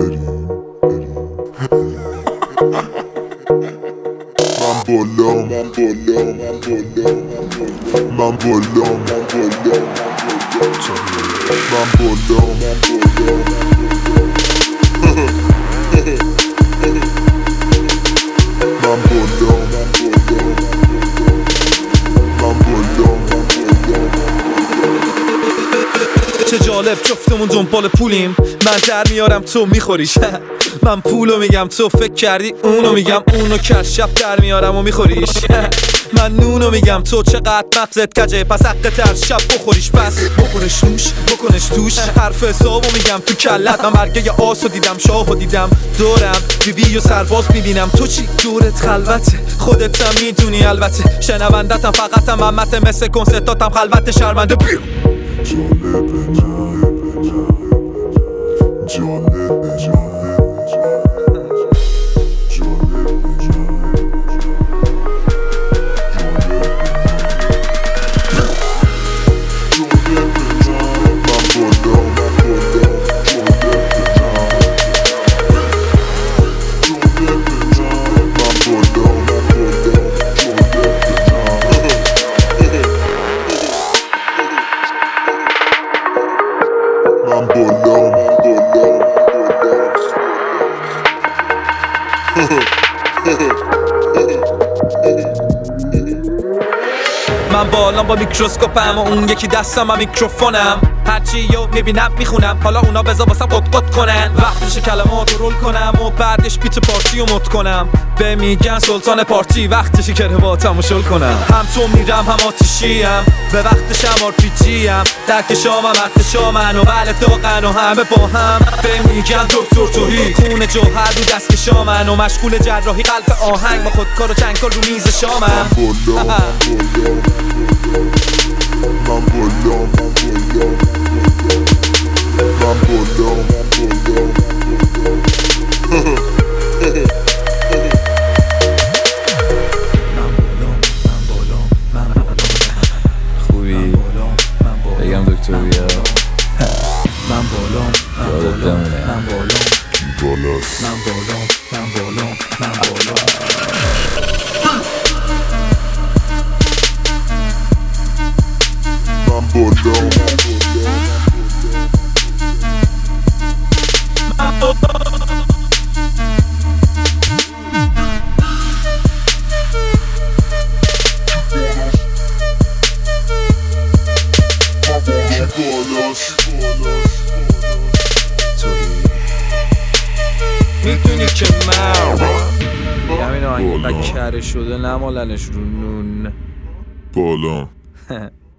چه جالب جفتمون دنبال پولیم، من در میارم تو میخوریش. من پولو میگم تو فکر کردی اونو میگم، اونو که شب در میارم و میخوریش. من نونو میگم تو چقدر مغزت کجه، پس حق تر شب بخوریش. پس بخورش نوش بکنش توش، حرف حسابو میگم تو کلت. من برگه آسو دیدم شاهو دیدم دورم، بیبی و سرباز میبینم. تو چی دورت خلوته، خودت هم میدونی البته. شنوندتم فقطم همته، مثل کنسرتاتم خلوت شرمنده. من بالام با میکروسکوپم و اون یکی دستم و میکروفونم. هرچی یو میبینم میخونم، حالا اونا بذار واسم قط کنن. وقتش کلمات رو رول کنم و بعدش بیت پارتی رو مد کنم. به میگن سلطان پارتی، وقتشی که رواتمو شل کنم. هم تو میرم هم آتیشیم، به وقتشم آرپیجیم. درک شامم حق شامن و بله داغن و همه با هم. به میگن دکتر توهی، خون جوهر رو دست شامن و مشغول جراحی قلب آهنگ. با خودکار و چنگکار رو میز شامم. خوبی؟ بگم دکتر بیا. من بالام، یادت بمونه. من بالام، بالاست. من بالام، من بالام، من بالام. میدونی که من همین آهنگ کره شده نمالنش رو نون. بالا